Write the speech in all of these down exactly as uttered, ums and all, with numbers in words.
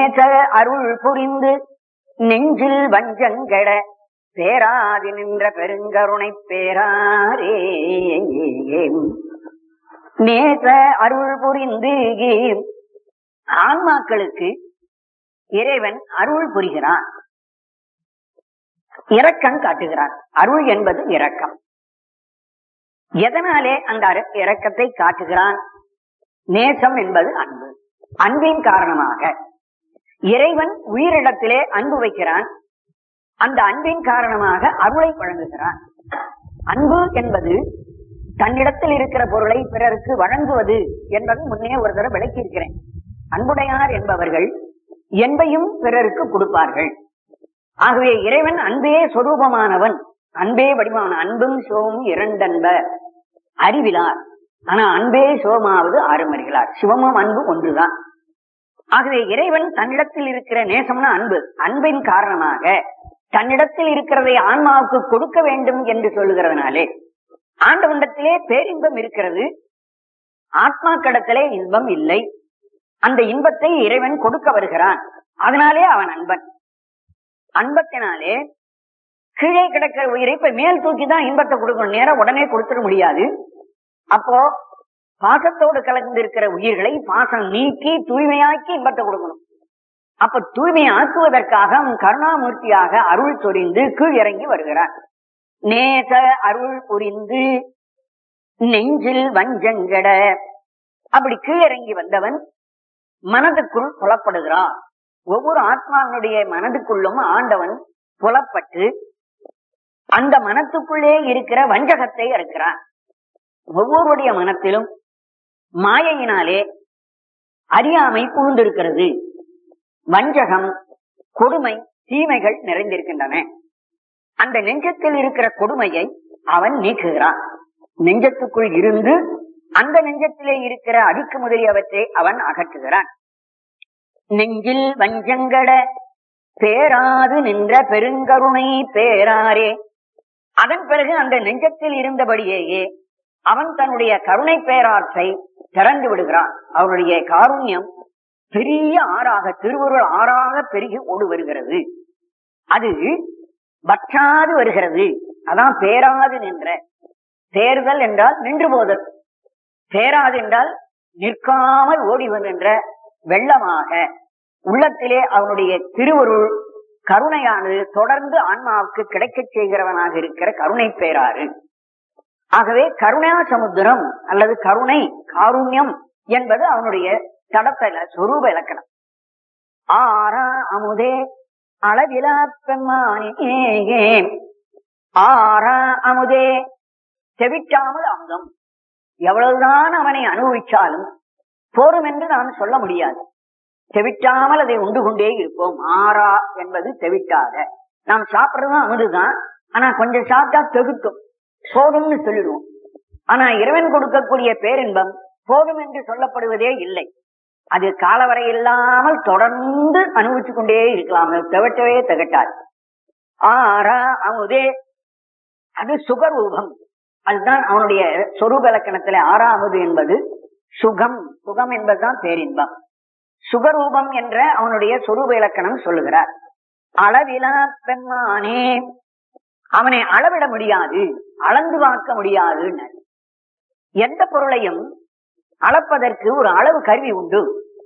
நேச அருள் புரிந்து நெஞ்சில் வஞ்சங்கட பேராதி நின்ற பெருங்கருணை பேராரே. நேச அருள் புரிந்து ஆன்மாக்களுக்கு இறைவன் அருள் புரிகிறான், இரக்கம் காட்டுகிறான். அருள் என்பது இரக்கம். எதனாலே அந்த இரக்கத்தை காட்டுகிறான்? நேசம் என்பது அன்பு. அன்பின் காரணமாக இறைவன் உயிரிடத்திலே அன்பு வைக்கிறான். அந்த அன்பின் காரணமாக அருளை வழங்குகிறான். அன்பு என்பது தன்னிடத்தில் இருக்கிற பொருளை பிறருக்கு வழங்குவது என்பது முன்னே ஒரு தடவை விளக்கி இருக்கிறேன். அன்புடையார் என்பவர்கள் என்பையும் பிறருக்கு கொடுப்பார்கள். ஆகவே இறைவன் அன்பே சொரூபமானவன், அன்பே வடிவான. அன்பும் சிவமும் இரண்டன்ப அறிவிலார், ஆனா அன்பே சிவமாவது ஆறுமறிகளார். சிவமும் அன்பு ஒன்றுதான். ஆகவே இறைவன் தன்னிடத்தில் இருக்கிற நேசம்னா அன்பு, அன்பின் காரணமாக தன்னிடத்தில் இருக்கிறதை ஆன்மாவுக்கு கொடுக்க வேண்டும் என்று சொல்லுகிறதுனாலே ஆண்டவனிடத்திலே பேரின்பம் இருக்கிறது, ஆத்மா கடத்திலே இன்பம் இல்லை. அந்த இன்பத்தை இறைவன் கொடுக்க வருகிறான். அதனாலே அவன் அன்பன். அன்பத்தினாலே கீழே கிடக்கிற உயிரை இப்ப மேல் தூக்கிதான் இன்பத்தை கொடுக்கணும், நேரம் உடனே கொடுத்துட முடியாது. அப்போ பாசத்தோடு கலந்து இருக்கிற உயிர்களை பாசம் நீக்கி தூய்மையாக்கி இன்பத்தை கொடுக்கணும். அப்ப தூய்மையாக்குவதற்காக அவன் கருணாமூர்த்தியாக அருள் சொரிந்து கீழ் இறங்கி வருகிறான். நேச அருள் புரிந்து நெஞ்சில் வஞ்சங்கட, அப்படி கீழிறங்கி வந்தவன் மனதுக்குள் புலப்படுகிறான். ஒவ்வொரு ஆத்மாவினுடைய மனதுக்குள்ளும் ஆண்டவன் புலப்பட்டு அந்த மனத்துக்குள்ளே இருக்கிற வஞ்சகத்தை இருக்கிறான். ஒவ்வொருடைய மனத்திலும் மாயையினாலே அறியாமை புகுந்திருக்கிறது. வஞ்சகம், கொடுமை, தீமைகள் நிறைந்திருக்கின்றன. அந்த நெஞ்சத்தில் இருக்கிற கொடுமையை அவன் நீக்குகிறான். நெஞ்சத்துக்குள் இருந்து அந்த நெஞ்சத்திலே இருக்கிற அழுக்கு முதலியவற்றை அவன் அகற்றுகிறான். நெஞ்சில் வஞ்சங்கட பேராது நின்ற பெருங்கருணை பேராரே. அதன் பிறகு அந்த நெஞ்சத்தில் இருந்தபடியேயே அவன் தன்னுடைய கருணை பேராற்றை திறந்து விடுகிறான். அவருடைய காருண்யம் பெரிய ஆறாக, திருவருள் ஆறாக பெருகி ஓடு வருகிறது. அது வற்றாது வருகிறது. அதான் பேராது நின்ற. தேர்தல் என்றால் நின்று போதல், பேராது என்றால் நிற்காமல் ஓடி வருகின்ற வெள்ளமாக உள்ளத்திலே அவனுடைய திருவருள் கருணையானது தொடர்ந்து ஆன்மாவுக்கு கிடைக்க செய்கிறவனாக இருக்கிற கருணை பேராறு. ஆகவே கருணா சமுத்திரம் அல்லது கருணை காருண்யம் என்பது அவனுடைய தடத்தல சொரூப இலக்கணம். ஆரா அமுதே அளவிலா பெம்மானே, ஆரா அமுதே செவிட்டாமல் அமுதம். எவ்வளவுதான் அவனை அனுபவிச்சாலும் போரும் என்று நாம் சொல்ல முடியாது. செவிட்டாமல் அதை உண்டு கொண்டே இருப்போம். ஆரா என்பது செவிட்டாத. நாம் சாப்பிடுறதும் அமுதுதான், ஆனா கொஞ்சம் சாப்பிட்டா தெகுட்டும், போதும்னு சொல்லிடுவோம். ஆனா இறைவன் கொடுக்கக்கூடிய பேரின்பம் போதும் என்று சொல்லப்படுவதே இல்லை. அது காலவரை இல்லாமல் தொடர்ந்து அனுபவிச்சு கொண்டே இருக்கலாம், திகட்டவே திகட்டாது. ஆரா அமுதே அது சுகரூபம். அதுதான் அவனுடைய சொரூப இலக்கணத்திலே ஆறாவது என்பது சுகம். சுகம் என்பதுதான் பேரின்பம். சுகரூபம் என்ற அவனுடைய சொரூப இலக்கணம் சொல்லுகிறார். அளவிலா பெம்மானே, அவனை அளவிட முடியாது, அளந்து பார்க்க முடியாது. எந்த பொருளையும் அளப்பதற்கு ஒரு அளவு கருவி உண்டு.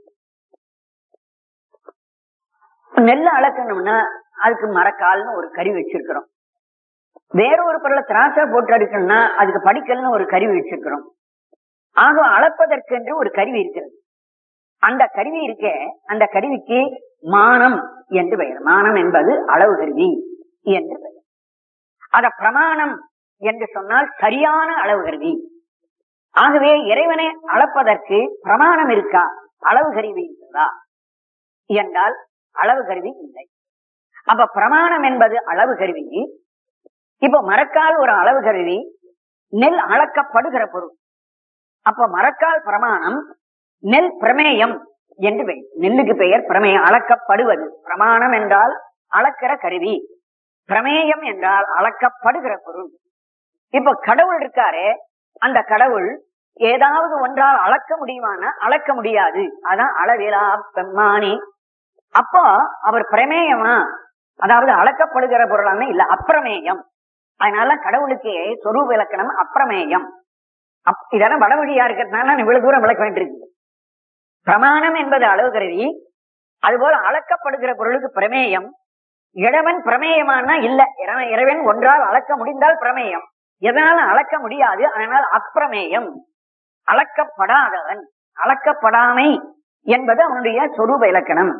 நெல்லை அளக்கணும்னா அதுக்கு மரக்கால்னு ஒரு கருவி வச்சிருக்கிறோம். வேற ஒரு பொருளை திராட்சை போட்டு அடுக்கணும்னா அதுக்கு படிக்கல்னு ஒரு கருவி வச்சிருக்கிறோம். ஆக அளப்பதற்கென்று ஒரு கருவி இருக்கிறது. அந்த கருவி இருக்க, அந்த கருவிக்கு மானம் என்று பெயர். மானம் என்பது அளவு கருவி என்று பெயர். அத பிரமாணம் என்று சொன்னால் சரியான அளவு கருவி. ஆகவே இறைவனை அளப்பதற்கு பிரமாணம் இருக்கா, அளவு கருவி இருக்கிறதா என்றால் அளவு கருவி இல்லை. அப்ப பிரமாணம் என்பது அளவு கருவி. இப்ப மரக்கால் ஒரு அளவு கருவி, நெல் அளக்கப்படுகிற பொருள். அப்ப மரக்கால் பிரமாணம், நெல் பிரமேயம் என்று பெயர். நெல்லுக்கு பெயர் பிரமேயம், அளக்கப்படுவது. பிரமாணம் என்றால் அளக்கிற கருவி, பிரமேயம் என்றால் அளக்கப்படுகிற பொருள். இப்ப கடவுள் இருக்காரே, அந்த கடவுள் ஏதாவது ஒன்றால் அளக்க முடியுமான அளக்க முடியாது. அதான் அளவிலா பெம்மானி. அப்போ அவர் பிரமேயமா, அதாவது அளக்கப்படுகிற பொருளான இல்ல, அப்பிரமேயம். அதனால கடவுளுக்கு சொரூப இலக்கணம் அப்பிரமேயம். இதெல்லாம் வடமொழியா இருக்கிறதுனால இவ்வளவு தூரம் விளக்க வேண்டியிருக்கு. பிரமாணம் என்பது அளவு கருவி, அதுபோல அளக்கப்படுகிற பொருளுக்கு பிரமேயம். இறைவன் பிரமேயமானா இல்ல, இறைவன் ஒன்றால் அளக்க முடிந்தால் பிரமேயம், எதனால அளக்க முடியாது, அதனால் அப்பிரமேயம், அளக்கப்படாதவன். அளக்கப்படாமை என்பது அவனுடைய சொரூப இலக்கணம்.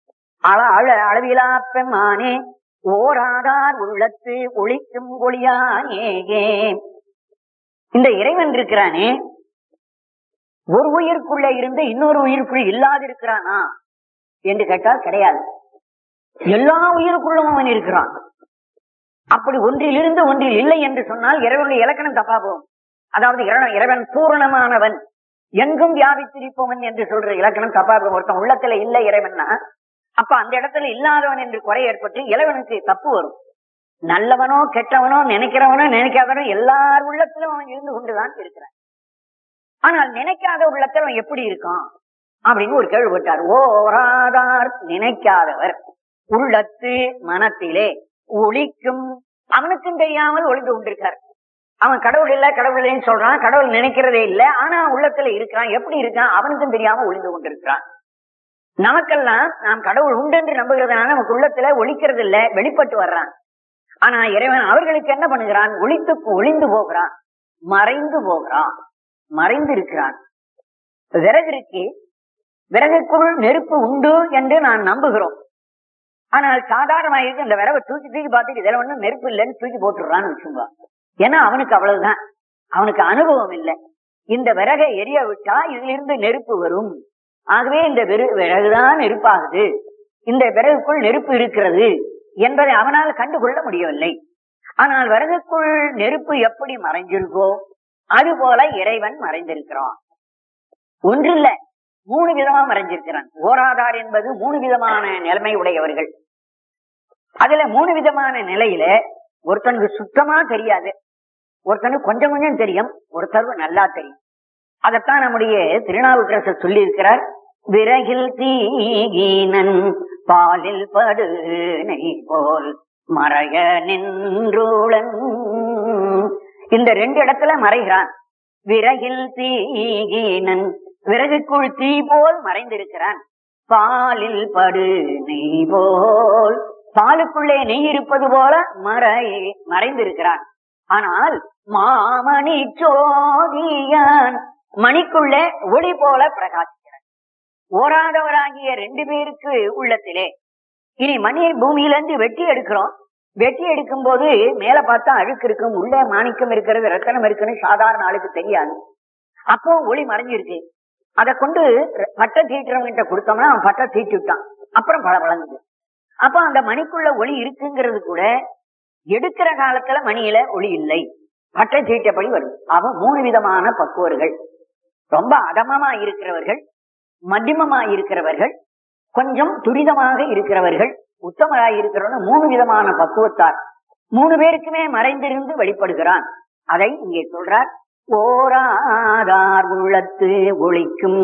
அளவிலா பெம்மானே ஓராதார் உள்ளத்து ஒளிக்கும் ஒளியானேயே. இந்த இறைவன் இருக்கிறானே, ஒரு உயிருக்குள்ள இருந்து இன்னொரு உயிருக்குள் இல்லாது இருக்கிறானா என்று கேட்டால் கிடையாது. எல்லா உயிருக்குள்ளும் அவன் இருக்கிறான். அப்படி ஒன்றிலிருந்து ஒன்றில் இல்லை என்று சொன்னால் இறைவனுடைய இலக்கணம் தப்பா போகும். அதாவது இறைவன் பூரணமானவன், எங்கும் வியாபித்திருப்பவன் என்று சொல்ற இலக்கணம் தப்பா போகும். ஒருத்தன் உள்ளத்துல இல்லை இறைவன்னா, அப்ப அந்த இடத்துல இல்லாதவன் என்று குறை ஏற்பட்டு இறைவனுக்கு தப்பு வரும். நல்லவனோ கெட்டவனோ நினைக்கிறவனோ நினைக்காதவனோ எல்லார் உள்ளத்திலும் அவன் இருந்து கொண்டுதான் இருக்கிறான். ஆனால் நினைக்காத உள்ளத்தில் அவன் எப்படி இருக்கான் அப்படின்னு ஒரு கேள்வி போட்டார். ஓராதார் நினைக்காதவர் உள்ளத்து மனத்திலே ஒளிக்கும், அவனுக்கும் தெரியாமல் ஒளிந்து கொண்டிருக்கார். அவன் கடவுள் இல்ல கடவுள் இல்லைன்னு சொல்றான், கடவுள் நினைக்கிறதே இல்லை, ஆனா உள்ளத்துல இருக்கிறான். எப்படி இருக்கான் அவனுக்கும் தெரியாம ஒளிந்து கொண்டிருக்கிறான். நமக்கெல்லாம் நாம் கடவுள் உண்டு என்று நம்புகிறதுனால நமக்கு உள்ளத்துல ஒளிக்கிறது இல்ல, வெளிப்பட்டு வர்றான். ஆனா இறைவன் அவர்களுக்கு என்ன பண்ணுகிறான், ஒளித்து ஒளிந்து போகிறான், மறைந்து போகிறான், மறைந்து இருக்கிறான். விறகு இருக்கு, விறகுக்குள் நெருப்பு உண்டு என்று நான் நம்புகிறோம். ஆனால் சாதாரணமாக இந்த விறவை தூக்கி தூக்கி பார்த்துட்டு இதுல ஒண்ணும் நெருப்பு இல்லைன்னு தூக்கி போட்டுடுறான்னு வச்சுங்க. ஏன்னா அவனுக்கு அவ்வளவுதான், அவனுக்கு அனுபவம் இல்லை. இந்த விறகை எரிய விட்டா இதுல இருந்து நெருப்பு வரும், ஆகவே இந்த விறகுதான் நெருப்பாகுது, இந்த விறகுக்குள் நெருப்பு இருக்கிறது என்பதை அவனால் கண்டுகொள்ள முடியவில்லை. ஆனால் விறகுக்குள் நெருப்பு எப்படி மறைஞ்சிருக்கோ அது போல இறைவன் மறைந்திருக்கிறான். ஒன்றில்ல, மூணு விதமா மறைஞ்சிருக்கிறான். ஓராதார் என்பது மூணு விதமான நிலைமை உடையவர்கள். அதுல மூணு விதமான நிலையில ஒருத்தனுக்கு சுத்தமா தெரியாது, ஒருத்தனுக்கு கொஞ்சம் கொஞ்சம் தெரியும், ஒருத்தருக்கு நல்லா தெரியும். அதத்தான் நம்முடைய திருநாவுக்கரசர் சொல்லி இருக்கிறார். விறகில் தீகினன் பாலில் படு நெய் போல் மறைய நின்றுளன். இந்த ரெண்டு இடத்துல மறைகிறான். விறகில் தீகினன், விறகுக்குள் தீ போல் மறைந்திருக்கிறான். பாலில் படு நெய் போல், பாலுக்குள்ளே நெய் இருப்பது போல மறை மறைந்திருக்கிறான். ஆனால் மாமணி சோதியான், மணிக்குள்ளே ஒளி போல பிரகாசிக்கிறான். ஓராதவராகிய ரெண்டு பேருக்கு உள்ளத்திலே, இனி மணியை பூமியிலிருந்து வெட்டி எடுக்கிறோம், வெட்டி எடுக்கும் போது மேல பார்த்தா அழுக்கு இருக்கும், உள்ளே மாணிக்கம் இருக்கிறது, ரத்தனம் இருக்குன்னு சாதாரண ஆளுக்கு தெரியாது. அப்போ ஒளி மறைஞ்சிருக்கு. அதை கொண்டு பட்டை தீட்டுறவங்கிட்ட கொடுத்தோம்னா அவன் பட்டை தீட்டு விட்டான், அப்புறம் பல வளர்ந்து. அப்ப அந்த மணிக்குள்ள ஒளி இருக்குங்கிறது கூட எடுக்கிற காலத்துல மணியில ஒளி இல்லை, பட்டை தீட்டப்படி வரும். அவன் மூணு விதமான பக்குவர்கள். ரொம்ப அதமமா இருக்கிறவர்கள், மத்தியமமா இருக்கிறவர்கள், கொஞ்சம் துரிதமாக இருக்கிறவர்கள், உத்தமராக இருக்கிறவர்கள். மூணு விதமான பக்குவத்தார் மூணு பேருக்குமே மறைந்திருந்து வெளிப்படுகிறான். அதை இங்கே சொல்றார். ஓராதார் உள்ளத்து ஒளிக்கும்,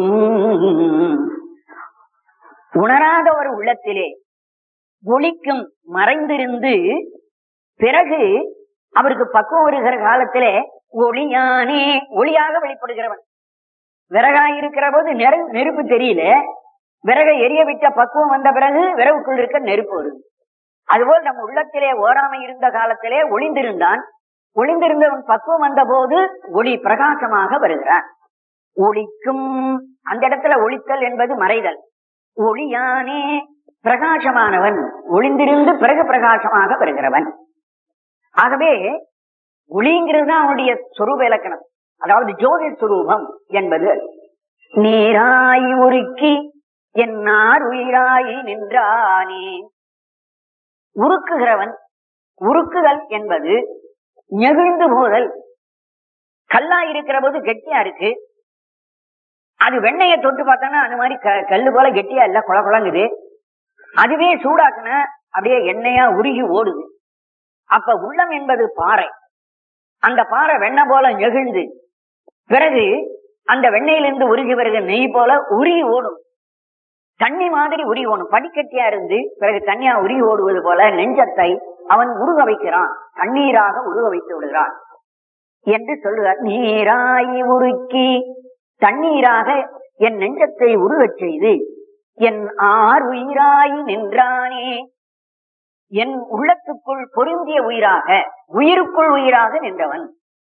உணராத ஒரு உள்ளத்திலே ஒளிக்கும் மறைந்திருந்து பிறகு அவருக்கு பக்குவம் வருகிற காலத்திலே ஒளியானே, ஒளியாக வெளிப்படுகிறவன். விறகாயிருக்கிற போது நெருப்பு தெரியல, விறகை எரிய விட்ட பக்குவம் வந்த பிறகு விறகுக்குள் இருக்க நெருப்பு வருது. அதுபோல் நம்ம உள்ளத்திலே ஓராமை இருந்த காலத்திலே ஒளிந்திருந்தான், ஒளிந்திருந்தவன் பக்குவம் வந்த போது ஒளி பிரகாசமாக வருகிறான். ஒளிக்கும், அந்த இடத்துல ஒளித்தல் என்பது மறைதல். ஒளியானே, பிரகாசமானவன், ஒளிந்திருந்து பிறகு பிரகாசமாக வருகிறவன். ஆகவே ஒளிங்கிறது தான் அவனுடைய சொரூப இலக்கணம், அதாவது ஜோதி சுரூபம் என்பது. நீராய் உருக்கி என்னார் உயிராய் நின்றானே, உருக்குகிறவன். உருக்குதல் என்பது நெகிழ்ந்து போதல். கல்லா இருக்கிற போது கெட்டியா இருக்கு, அது வெண்ணையை தொட்டு பார்த்தோன்னா அது மாதிரி கல்லு போல கெட்டியா இல்ல, குள குளங்குது. அதுவே சூடாக்குன அப்படியே எண்ணெயா உருகி ஓடுது. அப்ப உள்ளம் என்பது பாறை, அந்த பாறை வெண்ணெய் போல நெகிழ்ந்து பிறகு அந்த வெண்ணெயிலிருந்து உருகி வருகிற நெய் போல உருகி ஓடும். தண்ணி மாதிரி உருகணும். படிக்கட்டியா இருந்து பிறகு தண்ணியா உருகி ஓடுவது போல நெஞ்சத்தை அவன் உருக வைக்கிறான், தண்ணீராக உருக வைத்து விடுகிறான் என்று சொல்லுவார். நீராய் உருக்கி தண்ணீராக என் நெஞ்சத்தை உருகச் செய்து என் ஆர் உயிராய் நின்றானே, என் உள்ளத்துக்குள் பொருந்திய உயிராக, உயிருக்குள் உயிராக நின்றவன்.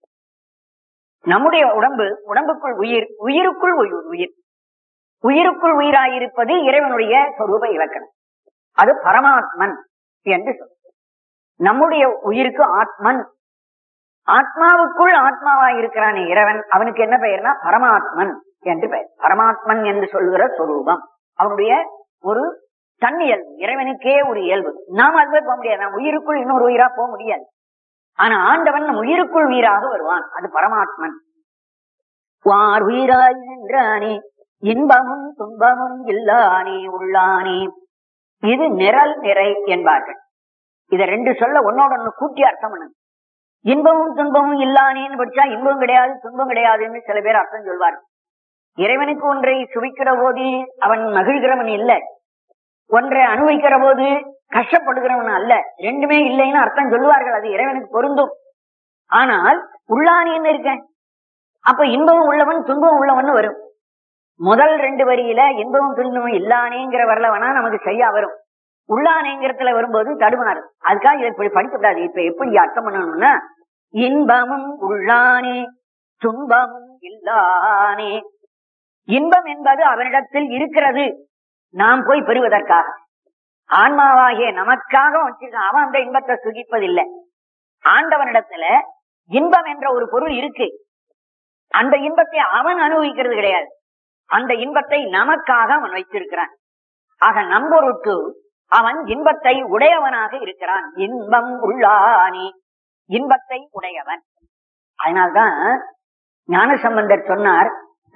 நம்முடைய உடம்பு, உடம்புக்குள் உயிர், உயிருக்குள் உயிர், உயிர் உயிருக்குள் உயிராயிருப்பது இறைவனுடைய சொரூப இலக்கணம். அது பரமாத்மன் என்று சொல்ல. நம்முடைய உயிருக்கு ஆத்மன், ஆத்மாவுக்குள் ஆத்மாவாயிருக்கிறானே இறைவன், அவனுக்கு என்ன பெயர்னா பரமாத்மன் என்று பெயர். பரமாத்மன் என்று சொல்லுகிற சொரூபம் அவனுடைய ஒரு தன்னியல்பு, இறைவனுக்கே ஒரு இயல்பு. நாம் அதுவே போக முடியாது, நாம் உயிருக்குள் இன்னொரு உயிரா போக முடியாது. ஆனா ஆண்டவன் நம் உயிருக்குள் உயிராக வருவான், அது பரமாத்மன். வார் உயிராய் நின்றானே, இன்பமும் துன்பமும் இல்லானே உள்ளானே, இது நிரல் நிறை என்பார்கள். இத ரெண்டு சொல்ல ஒன்னோட ஒண்ணு கூட்டி அர்த்தம் பண்ணு. இன்பமும் துன்பமும் இல்லானேன்னு படிச்சா இன்பம் கிடையாது துன்பம் கிடையாதுன்னு சில பேர் அர்த்தம் சொல்வார்கள். இறைவனுக்கு ஒன்றை சுவைக்கிற போது அவன் மகிழ்கிறவன் இல்ல, ஒன்றை அனுபவிக்கிற போது கஷ்டப்படுகிறவன் அல்ல, ரெண்டுமே இல்லைன்னு அர்த்தம் சொல்லுவார்கள். அது இறைவனுக்கு பொருந்தும். ஆனால் உள்ளானேன்னு இருக்க, அப்ப இன்பமும் உள்ளவன் துன்பம் உள்ளவன் வரும். முதல் ரெண்டு வரியில இன்பமும் துன்பமும் இல்லானேங்கிற வரல வேணா நமக்கு சரியா வரும், உள்ளானேங்கிறதுல வரும்போது தடுமாறு. அதுக்காக இதை இப்படி படிக்கக்கூடாது. இப்ப எப்படி அர்த்தம் பண்ணணும்னா, இன்பமும் உள்ளானே துன்பமும் இல்லானே. இன்பம் என்பது அவனிடத்தில் இருக்கிறது, நாம் போய் பெறுவதற்காக. ஆன்மாவாகிய நமக்காக வச்சிருக்கான், அவன் அந்த இன்பத்தை சுகிப்பதில்லை. ஆண்டவனிடத்துல இன்பம் என்ற ஒரு பொருள் இருக்கு, அந்த இன்பத்தை அவன் அனுபவிக்கிறது கிடையாது, அந்த இன்பத்தை நமக்காக அவன் வைத்திருக்கிறான். ஆக நம்பொருட்டு அவன் இன்பத்தை உடையவனாக இருக்கிறான். இன்பம் உள்ளானே, இன்பத்தை உடையவன். அதனால்தான் ஞானசம்பந்தர் சொன்னார்,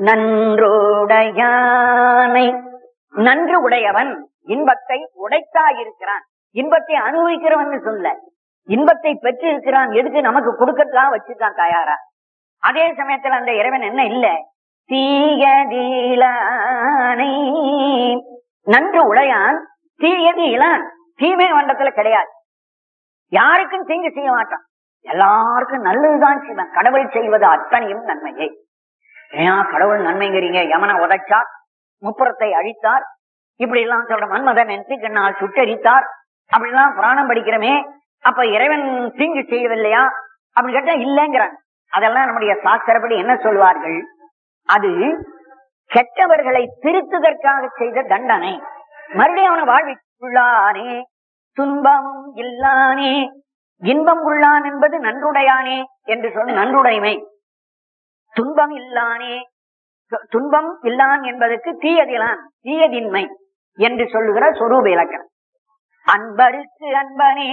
நன்றோடையானை, நன்று உடையவன் இன்பத்தை உடைத்தாயிருக்கிறான். இன்பத்தை அனுபவிக்கிறவன் சொல்ல, இன்பத்தை பெற்று இருக்கிறான். எதுக்கு? நமக்கு கொடுக்கத்தான் வச்சிருக்கான் தயாரா. அதே சமயத்துல அந்த இறைவன் என்ன இல்ல, தீயதீலானை, நன்று உடையான், தீயது இளான், தீமை வண்டத்துல கிடையாது. யாருக்கும் தீங்கு செய்ய மாட்டான், எல்லாருக்கும் நல்லதுதான் செய்வான். கடவுள் செய்வது அத்தனையும் நன்மையை. ஏன் கடவுள் நன்மைங்கிறீங்க? யமனை உதைச்சார், முப்புறத்தை அழித்தார், இப்படி எல்லாம் சொல்ற, மன்மதன் நெற்றிக்கண்ணால் சுட்டரித்தார், அப்படிலாம் புராணம் படிக்கிறமே. அப்ப இறைவன் தீங்கு செய்யவில்லையா அப்படின்னு கேட்டா இல்லைங்கிறாங்க. அதெல்லாம் நம்முடைய சாஸ்திரப்படி என்ன சொல்வார்கள், அது கெட்டவர்களை திருத்துதற்காக செய்த தண்டனை. மறுபடியும் அவனை வாழ்விக்குள்ளானே, துன்பமும் இல்லானே, இன்பம் உள்ளான் என்பது நன்றுடையானே என்று சொன்ன நன்றுடைமை. துன்பம் இல்லானே, துன்பம் இல்லான் என்பதற்கு தீயதிலான், தீயதின்மை என்று சொல்லுகிற சொரூப இலக்கணம். அன்பருக்கு அன்பனே,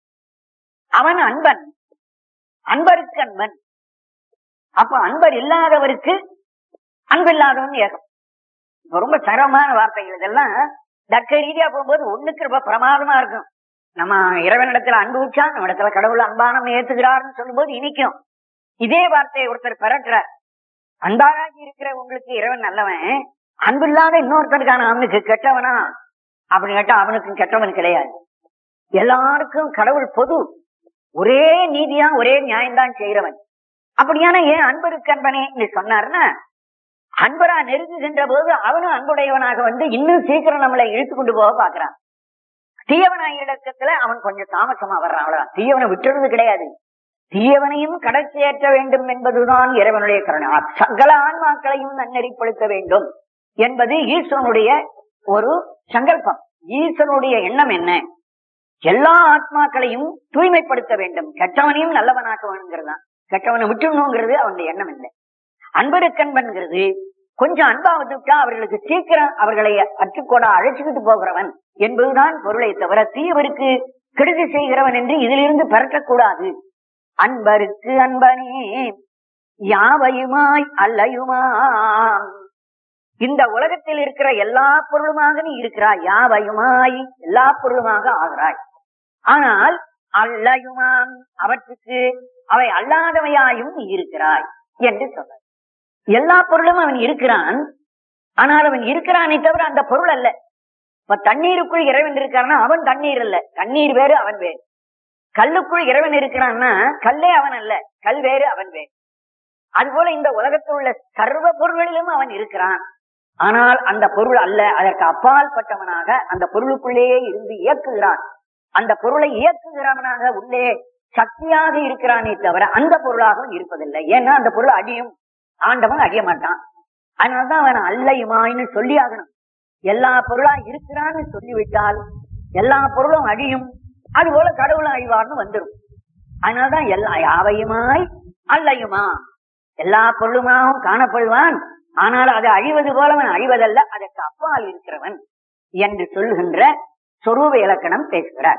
அவன் அன்பன், அன்பருக்கு அன்பன். அப்ப அன்பர் இல்லாதவருக்கு அன்பில்லாதவன் ஏகம். ரொம்ப சிரமமான வார்த்தைகள் இதெல்லாம். தர்க்க ரீதியா போகும்போது ஒண்ணுக்கு ரொம்ப பிரமாதமா இருக்கும். நம்ம இறைவனிடத்துல அன்பு வச்சா நம்ம இடத்துல கடவுள் அன்பானம் ஏத்துக்கிறார்னு சொல்லும் போது இனிக்கும். இதே வார்த்தையை ஒருத்தர் பெறற்றார், அன்பாராகி இருக்கிற உங்களுக்கு இறைவன் நல்லவன், அன்பு இல்லாத இன்னொருத்தருக்கான அவனுக்கு கெட்டவனா அப்படின்னு கேட்டா அவனுக்கும் கெட்டவன் கிடையாது. எல்லாருக்கும் கடவுள் பொது, ஒரே நீதியா ஒரே நியாயம்தான் செய்யறவன். அப்படியான ஏன் அன்பருக்கு அன்பனே சொன்னார்னா, அன்பரா நெருங்குகின்ற போது அவனும் அன்புடையவனாக வந்து இன்னும் சீக்கிரம் நம்மளை இழுத்து கொண்டு போக பாக்குறான். தீயவனாய் இடத்துல அவன் கொஞ்சம் தாமசமா வர்றான், அவ்வளவுதான். தீயவனை விட்டுறது கிடையாது, தீயவனையும் கடற்சி ஏற்ற வேண்டும் என்பதுதான் இறைவனுடைய கருணை. சகல ஆன்மாக்களையும் நன்னெறிப்படுத்த வேண்டும் என்பது ஈஸ்வரனுடைய ஒரு சங்கல்பம். ஈஸ்வரனுடைய எண்ணம் என்ன? எல்லா ஆத்மாக்களையும் தூய்மைப்படுத்த வேண்டும், கெட்டவனையும் நல்லவனாக்க வேணுங்கிறதுதான். கெட்டவனை விட்டுணுங்கிறது அவனுடைய எண்ணம் இல்லை. அன்பருக்கன்பன்கிறது கொஞ்சம் அன்பா வந்துட்டா அவர்களுக்கு சீக்கிரம் அவர்களை அற்றுக்கோட அழைச்சுக்கிட்டு போகிறவன் என்பதுதான் பொருளை தவிர தீயவருக்கு கெடுதி செய்கிறவன் என்று இதிலிருந்து பெறக்கூடாது. அன்பருக்கு அன்பனே யாவையுமாய் அல்லையுமாம், இந்த உலகத்தில் இருக்கிற எல்லா பொருளுமாக நீ இருக்கிறாய், யாவையுமாய் எல்லா பொருளுமாக ஆகிறாய். ஆனால் அல்லையுமாம் அவற்றுக்கு அவை அல்லாதவையாயும் நீ இருக்கிறாய் என்று சொல்ற. எல்லா பொருளும் அவன் இருக்கிறான், ஆனால் அவன் இருக்கிறானே தவிர அந்த பொருள் அல்ல. இப்ப தண்ணீருக்குள் இறைவன் இருக்காருன்னா அவன் தண்ணீர் அல்ல, தண்ணீர் வேறு அவன் வேறு. கல்லுக்குள் இறைவன் இருக்கிறான்னா கல்லே அவன் அல்ல, கல் வேறு அவன் வேறு. அதுபோல இந்த உலகத்தில் உள்ள சர்வ பொருள்களிலும் அவன் இருக்கிறான். ஆனால் அந்த பொருள் அல்ல, அதற்கு அப்பால் பட்டவனாக அந்த பொருளுக்குள்ளேயே இருந்து இயக்குகிறான். அந்த பொருளை இயக்குகிறவனாக உள்ளே சக்தியாக இருக்கிறானே தவிர அந்த பொருளாகவும் இருப்பதில்லை. ஏன்னா அந்த பொருள் அடியும், ஆண்டவன் அடிய மாட்டான். அதனாலதான் அவன் அல்லையுமாயின்னு சொல்லி ஆகணும். எல்லா பொருளா இருக்கிறான்னு சொல்லிவிட்டால் எல்லா பொருளும் அழியும், அது போல கடவுளும் அழிவார்னு வந்துடும். அதனாலதான் எல்லா யாவையுமாய் அல்லையுமா, எல்லா பொருளுமாகவும் காணப்படுவான். ஆனால் அது அழிவது போல அவன் அழிவதல்ல, அதற்கு அப்பால் இருக்கிறவன் என்று சொல்லுகின்ற சொரூப இலக்கணம் பேசுகிறார்.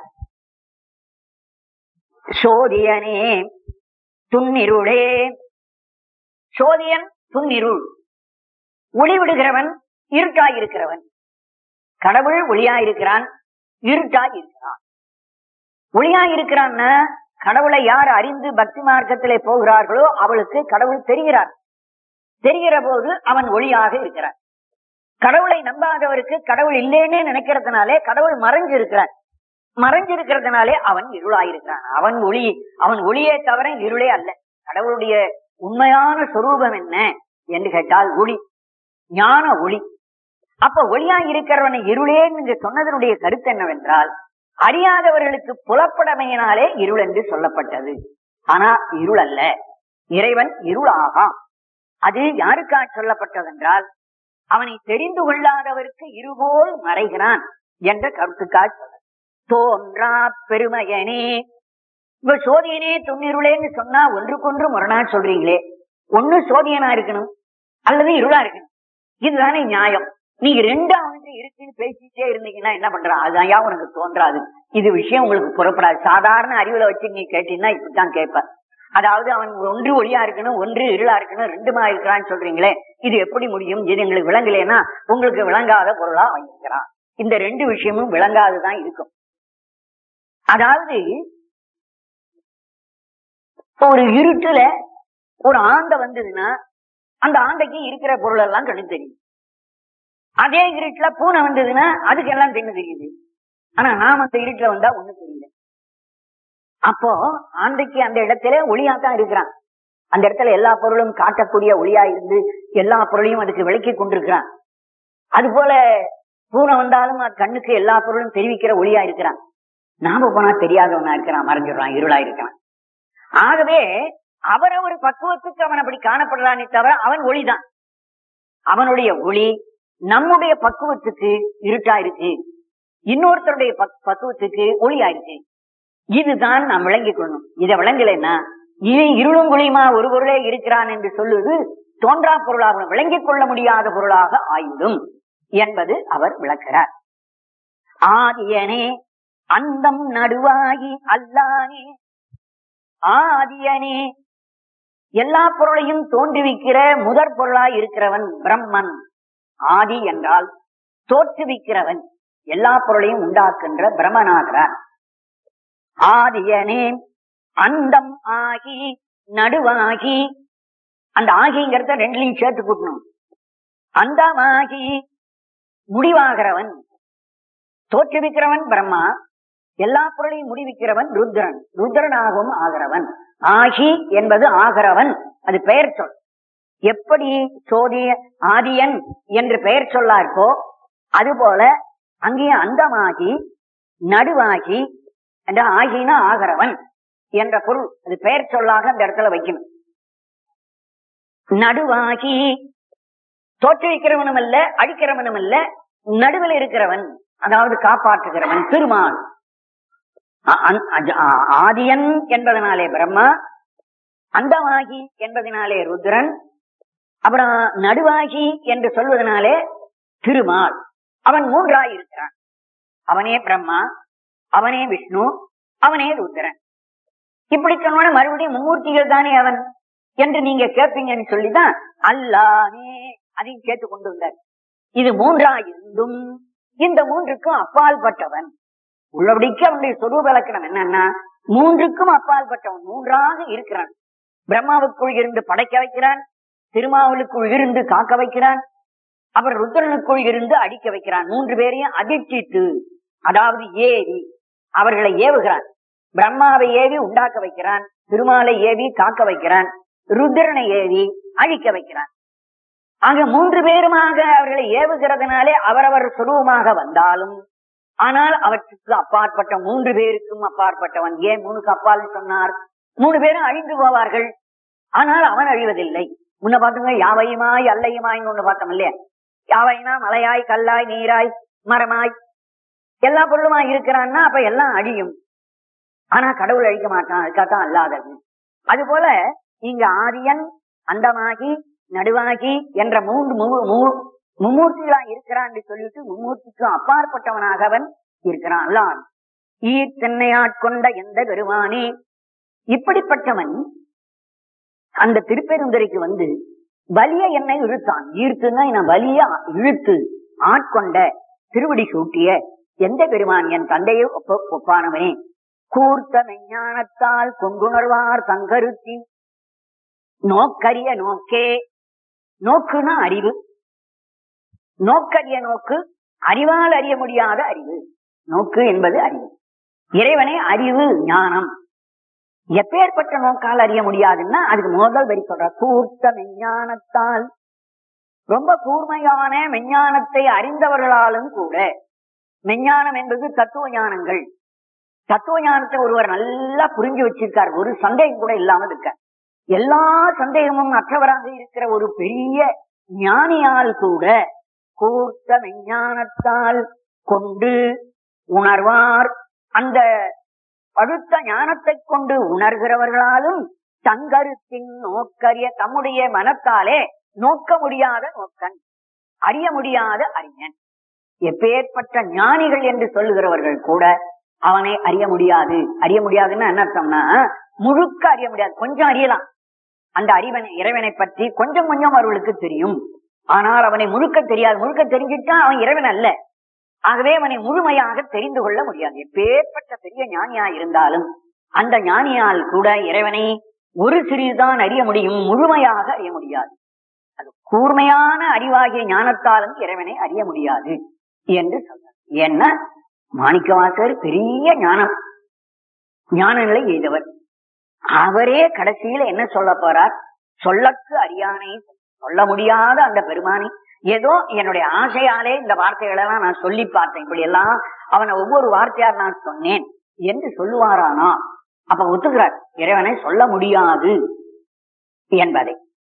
சோதியனே துன்னிருளே, சோதியன் துன்னிருள், ஒளிவிடுகிறவன் இருட்டாயிருக்கிறவன். கடவுள் ஒளியாயிருக்கிறான், இருட்டாயிருக்கிறான். ஒளியாயிருக்கிறான்னா கடவுளை யார் அறிந்து பக்தி மார்க்கத்திலே போகிறார்களோ அவளுக்கு கடவுள் தெரிகிறார். தெரிகிற போது அவன் ஒளியாக இருக்கிறான். கடவுளை நம்பாதவருக்கு கடவுள் இல்லைன்னே நினைக்கிறதுனாலே கடவுள் மறைஞ்சு இருக்கிறான். மறைஞ்சிருக்கிறதுனாலே அவன் இருளாயிருக்கிறான். அவன் ஒளி, அவன் ஒளியே தவிர இருளே அல்ல. கடவுளுடைய உண்மையான சொரூபம் என்ன என்று கேட்டால் ஒளி, ஞான ஒளி. அப்ப ஒளியா இருக்கிறவனை இருளேன்னு சொன்னதனுடைய கருத்து என்னவென்றால், அறியாதவர்களுக்கு புலப்படமையினாலே இருள் என்று சொல்லப்பட்டது. ஆனா இருள் அல்ல, இறைவன் இருளாகாம். அது யாருக்காக சொல்லப்பட்டதென்றால், அவனை தெரிந்து கொள்ளாதவருக்கு இருபோல் மறைகிறான் என்ற கருத்துக்காக சொல்ல. தோன்றா பெருமையனே, இப்ப சோதியனே துன்னிருளேன்னு சொன்னா ஒன்றுக்கொன்று முரணா சொல்றீங்களே. ஒண்ணு சோதியனா இருக்கணும் அல்லது இருளா இருக்கணும், இதுதானே நியாயம். நீங்க ரெண்டா வந்து இருக்குன்னு பேசிட்டே இருந்தீங்கன்னா என்ன பண்றான், அதுதான் உனக்கு தோன்றாது. இது விஷயம் உங்களுக்கு புறப்படாது. சாதாரண அறிவுல வச்சு நீ கேட்டீங்கன்னா இப்படித்தான் கேட்ப. அதாவது அவன் ஒன்று ஒளியா இருக்கணும், ஒன்று இருளா இருக்கணும், ரெண்டுமா இருக்கிறான்னு சொல்றீங்களே, இது எப்படி முடியும்? இது எங்களுக்கு விளங்கலைன்னா உங்களுக்கு விளங்காத பொருளா வாங்கிக்கிறான். இந்த ரெண்டு விஷயமும் விளங்காதுதான் இருக்கும். அதாவது ஒரு இருட்டுல ஒரு ஆண்டை வந்ததுன்னா அந்த ஆண்டைக்கு இருக்கிற பொருள் எல்லாம் கண்ணு தெரியும். அதே இருட்டுல பூனை வந்ததுன்னா அதுக்கு எல்லாம் தென்னு தெரியுது. ஆனா நாம் அந்த இருட்டுல வந்தா ஒண்ணு தெரியல. அப்போ ஆண்டைக்கு அந்த இடத்துல ஒளியாத்தான் இருக்கிறான். அந்த இடத்துல எல்லா பொருளும் காட்டக்கூடிய ஒளியா இருந்து எல்லா பொருளையும் அதுக்கு விளக்கி கொண்டிருக்கிறான். அது போல பூனை வந்தாலும் கண்ணுக்கு எல்லா பொருளும் தெரிவிக்கிற ஒளியா இருக்கிறான். நாம போனா தெரியாதவனா இருக்கிறான், மறைஞ்சிடறான், இருளா இருக்கிறான். ஆகவே அவரை ஒரு பக்குவத்துக்கு அவன் அப்படி காணப்படுறானே தவிர அவன் ஒளிதான். அவனுடைய ஒளி நம்முடைய பக்குவத்துக்கு இருட்டா இருக்கு, இன்னொருத்தருடைய பக்குவத்துக்கு ஒளியா இருக்கு. இதுதான் நாம் விளங்கிக் கொள்ளணும். இதை விளங்கலைன்னா இது இருளும் ஒளியுமா ஒரு பொருளே இருக்கிறான் என்று சொல்லுவது தோன்றா பொருளாக, விளங்கிக் கொள்ள முடியாத பொருளாக ஆயிடும் என்பது அவர் விளக்கிறார். ஆதியனே அந்தம் நடுவாகி அல்லானே, ஆதியனே எல்லா பொருளையும் தோன்றுவிக்கிற முதற் பொருளாய் இருக்கிறவன் பிரம்மன். ஆதி என்றால் தோற்றுவிக்கிறவன், எல்லா பொருளையும் உண்டாக்குகின்ற பிரம்மனாகிறார். ஆதியனே அந்தம் ஆகி நடுவாகி, அந்த ஆகிங்கிறத ரெண்டுலையும் சேர்த்து கூட்டணும். அந்தமாகி முடிவாகிறவன், தோற்றுவிக்கிறவன் பிரம்மா, எல்லா பொருளையும் முடிவிக்கிறவன் ருத்ரன், ருத்ரனாகவும் ஆகிறவன். ஆகி என்பது ஆகிறவன், அது பெயர் சொல். எப்படி சோதிய ஆதியன் என்று பெயர் சொல்லா இருக்கோ அதுபோல அங்கே அந்தமாகி நடுவாகி என்ற ஆகினா ஆகிறவன் என்ற பொருள், அது பெயர் சொல்லாக அந்த இடத்துல வைக்கணும். நடுவாகி தோற்றுவிக்கிறவனும் அல்ல, அழிக்கிறவனும் அல்ல, நடுவில் இருக்கிறவன், அதாவது காப்பாற்றுகிறவன் திருமால். ஆதியன் என்பதனாலே பிரம்மா, அந்தமாகி என்பதனாலே ருத்ரன், அப்புறம் நடுவாகி என்று சொல்வதனாலே திருமால். அவன் மூன்றாய் இருக்கிறான். அவனே பிரம்மா, அவனே விஷ்ணு, அவனே ருத்ரன். இப்படி சொன்ன மறுபடியும் மும்மூர்த்திகள் தானே அவன் என்று நீங்க கேட்பீங்கன்னு சொல்லிதான் அல்லானே அதையும் சேர்த்து கொண்டு வந்தார். இது மூன்றாய் இருந்தும் இந்த மூன்றுக்கும் அப்பால் பட்டவன். உள்ளபடிக்கு அவனுடைய சொரூப இலக்கணம் என்னன்னா மூன்றுக்கும் அப்பால் பட்டவன், மூன்றாக இருக்கிறான். பிரம்மாவுக்குள் இருந்து படைக்க வைக்கிறான், திருமாவளுக்குள் இருந்து காக்க வைக்கிறான், அப்புறம் ருத்ரனுக்குள் இருந்து அடிக்க வைக்கிறான். மூன்று பேரையும் அதிர்ச்சித்து, அதாவது ஏவி அவர்களை ஏவுகிறான். பிரம்மாவை ஏவி உண்டாக்க வைக்கிறான், திருமாலை ஏவி காக்க வைக்கிறான், ருத்ரனை ஏவி அழிக்க வைக்கிறான். ஆக மூன்று பேருமாக அவர்களை ஏவுகிறதுனாலே அவரவர் சுரூபமாக வந்தாலும், ஆனால் அவற்றுக்கு அப்பாற்பட்ட மூன்று பேருக்கும் அப்பாற்பட்டவன். ஏன் மூணுக்கு அப்பால் சொன்னார்? மூணு பேரும் அழிந்து போவார்கள், ஆனால் அவன் அழிவதில்லை. முன்ன பார்த்தோங்க, யாவையுமாய் அல்லையுமாய் ஒண்ணு பார்த்தோம் இல்லையா? யாவைனா மலையாய், கல்லாய், நீராய், மரமாய், எல்லா பொருளுமாய் இருக்கிறான்னா அப்ப எல்லாம் அழியும். ஆனா கடவுள் அழிக்க மாட்டான், அதுக்காகத்தான் அல்லாதது. அது போல இங்க ஆரியன், அந்தமாகி, நடுவாகி என்ற மூன்று மும்மூர்த்திகளா இருக்கிறான் சொல்லிட்டு மும்மூர்த்திக்கும் அப்பாற்பட்டவனாக அவன் இருக்கிறான். அல்லான் ஈர்த்தென்னை ஆட்கொண்ட எந்த பெருமானே, இப்படிப்பட்டவன் அந்த திருப்பெருந்துறைக்கு வந்து வலிய என்னை இழுத்தான். ஈர்த்துன்னா நான் வலிய இழுத்து ஆட்கொண்ட திருவடி சூட்டிய எந்த பெருமான் என் தந்தையை ஒப்பானவனே, கூர்த்த மெஞ்ஞானத்தால் கொண்டுணர்வார் தங்கருத்தி நோக்கரிய நோக்கே. நோக்குனா அறிவு, நோக்கரிய நோக்கு, அறிவால் அறிய முடியாத அறிவு. நோக்கு என்பது அறிவு. இறைவனை அறிவு ஞானம். எப்பேற்பட்ட நோக்கால் அறிய முடியாதுன்னா அதுக்கு முதல் வரி சொல்ற, கூர்த்த மெஞ்ஞானத்தால். ரொம்ப கூர்மையான மெஞ்ஞானத்தை அறிந்தவர்களாலும் கூட, மெஞ்ஞானம் என்பது தத்துவ ஞானங்கள். தத்துவ ஞானத்தை ஒருவர் நல்லா புரிஞ்சு வச்சிருக்கார், ஒரு சந்தேகம் கூட இல்லாமல் இருக்க, எல்லா சந்தேகமும் அற்றவராக இருக்கிற ஒரு பெரிய ஞானியால் கூட கூர்த்த மெஞ்ஞானத்தால் கொண்டு உணர்வார், அந்த பழுத்த ஞானத்தை கொண்டு உணர்கிறவர்களாலும் தங்கருத்தின் நோக்கரிய, தம்முடைய மனத்தாலே நோக்க முடியாத நோக்கன், அறிய முடியாத அறிஞன். எப்பேற்பட்ட ஞானிகள் என்று சொல்லுகிறவர்கள் கூட அவனை அறிய முடியாது. அறிய முடியாதுன்னு என்ன அர்த்தம்னா, முழுக்க அறிய முடியாது, கொஞ்சம் அறியலாம். அந்த அறிவனை இறைவனை பற்றி கொஞ்சம் கொஞ்சம் அவர்களுக்கு தெரியும், ஆனால் அவனை முழுக்க தெரியாது. முழுக்க தெரிஞ்சிட்டா அவன் இறைவன் அல்ல. ஆகவே அவனை முழுமையாக தெரிந்து கொள்ள முடியாது. எப்பேற்பட்ட பெரிய ஞானியா இருந்தாலும் அந்த ஞானியால் கூட இறைவனை ஒரு சிறிதுதான் அறிய முடியும், முழுமையாக அறிய முடியாது. அது கூர்மையான அறிவாகிய ஞானத்தாலும் இறைவனை அறிய முடியாது என்று சொல்றார். ஏன்னா மாணிக்கவாசகர் பெரிய ஞானம் ஞான நிலை எய்தவர். அவரே கடைசியில என்ன சொல்ல போறார்? சொல்லக்கு அறியானை, சொல்ல முடியாத அந்த பெருமானை, ஏதோ என்னுடைய ஆசையாலே இந்த வார்த்தைகளை எல்லாம் நான் சொல்லி பார்த்தேன், இப்படி எல்லாம் அவனை ஒவ்வொரு வார்த்தையார் நான் சொன்னேன் என்று சொல்லுவாரானா? அப்ப ஒத்துக்கிறார் இறைவனை சொல்ல முடியாது என்பதை.